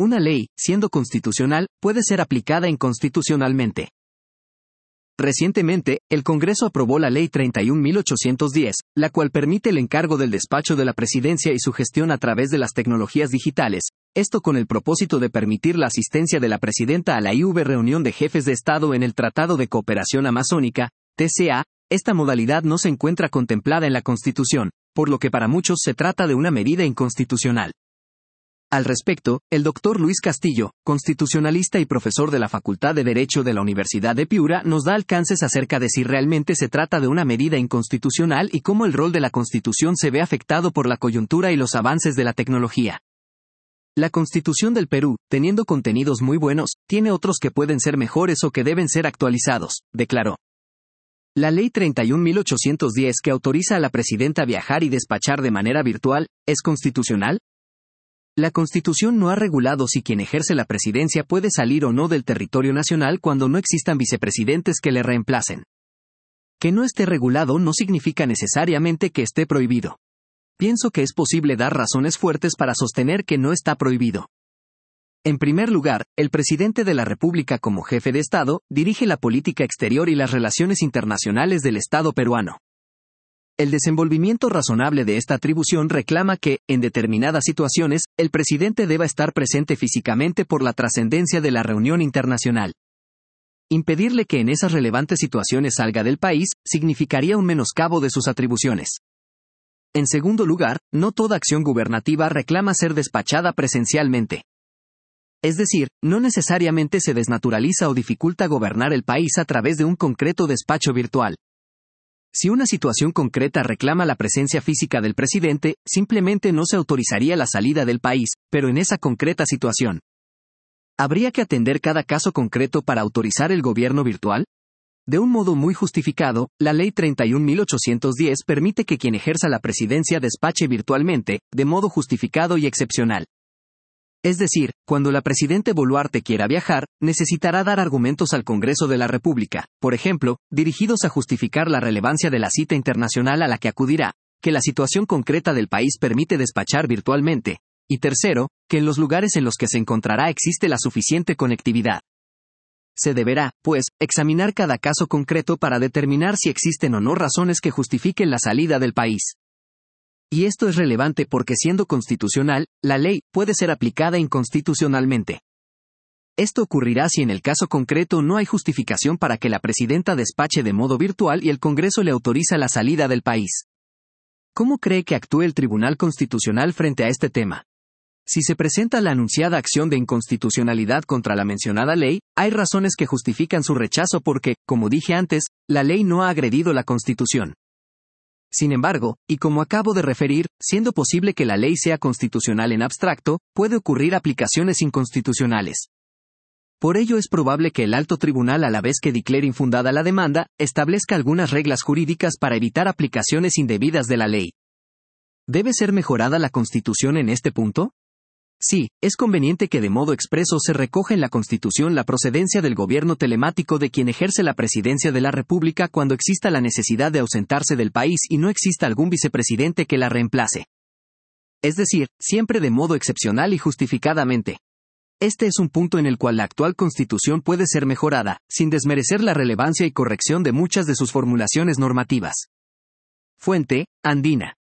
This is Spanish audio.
Una ley, siendo constitucional, puede ser aplicada inconstitucionalmente. Recientemente, el Congreso aprobó la Ley 31.810, la cual permite el encargo del despacho de la presidencia y su gestión a través de las tecnologías digitales, esto con el propósito de permitir la asistencia de la presidenta a la IV reunión de jefes de Estado en el Tratado de Cooperación Amazónica, TCA. Esta modalidad no se encuentra contemplada en la Constitución, por lo que para muchos se trata de una medida inconstitucional. Al respecto, el Dr. Luis Castillo, constitucionalista y profesor de la Facultad de Derecho de la Universidad de Piura, nos da alcances acerca de si realmente se trata de una medida inconstitucional y cómo el rol de la Constitución se ve afectado por la coyuntura y los avances de la tecnología. La Constitución del Perú, teniendo contenidos muy buenos, tiene otros que pueden ser mejores o que deben ser actualizados, declaró. La Ley 31.810 que autoriza a la presidenta a viajar y despachar de manera virtual, ¿es constitucional? La Constitución no ha regulado si quien ejerce la presidencia puede salir o no del territorio nacional cuando no existan vicepresidentes que le reemplacen. Que no esté regulado no significa necesariamente que esté prohibido. Pienso que es posible dar razones fuertes para sostener que no está prohibido. En primer lugar, el presidente de la República como jefe de Estado, dirige la política exterior y las relaciones internacionales del Estado peruano. El desenvolvimiento razonable de esta atribución reclama que, en determinadas situaciones, el presidente deba estar presente físicamente por la trascendencia de la reunión internacional. Impedirle que en esas relevantes situaciones salga del país, significaría un menoscabo de sus atribuciones. En segundo lugar, no toda acción gubernativa reclama ser despachada presencialmente. Es decir, no necesariamente se desnaturaliza o dificulta gobernar el país a través de un concreto despacho virtual. Si una situación concreta reclama la presencia física del presidente, simplemente no se autorizaría la salida del país, pero en esa concreta situación. ¿Habría que atender cada caso concreto para autorizar el gobierno virtual? De un modo muy justificado, la Ley 31.810 permite que quien ejerza la presidencia despache virtualmente, de modo justificado y excepcional. Es decir, cuando la presidenta Boluarte quiera viajar, necesitará dar argumentos al Congreso de la República, por ejemplo, dirigidos a justificar la relevancia de la cita internacional a la que acudirá, que la situación concreta del país permite despachar virtualmente, y tercero, que en los lugares en los que se encontrará existe la suficiente conectividad. Se deberá, pues, examinar cada caso concreto para determinar si existen o no razones que justifiquen la salida del país. Y esto es relevante porque siendo constitucional, la ley puede ser aplicada inconstitucionalmente. Esto ocurrirá si en el caso concreto no hay justificación para que la presidenta despache de modo virtual y el Congreso le autoriza la salida del país. ¿Cómo cree que actúe el Tribunal Constitucional frente a este tema? Si se presenta la anunciada acción de inconstitucionalidad contra la mencionada ley, hay razones que justifican su rechazo porque, como dije antes, la ley no ha agredido la Constitución. Sin embargo, y como acabo de referir, siendo posible que la ley sea constitucional en abstracto, puede ocurrir aplicaciones inconstitucionales. Por ello es probable que el alto tribunal, a la vez que declare infundada la demanda, establezca algunas reglas jurídicas para evitar aplicaciones indebidas de la ley. ¿Debe ser mejorada la Constitución en este punto? Sí, es conveniente que de modo expreso se recoja en la Constitución la procedencia del gobierno telemático de quien ejerce la presidencia de la República cuando exista la necesidad de ausentarse del país y no exista algún vicepresidente que la reemplace. Es decir, siempre de modo excepcional y justificadamente. Este es un punto en el cual la actual Constitución puede ser mejorada, sin desmerecer la relevancia y corrección de muchas de sus formulaciones normativas. Fuente, Andina.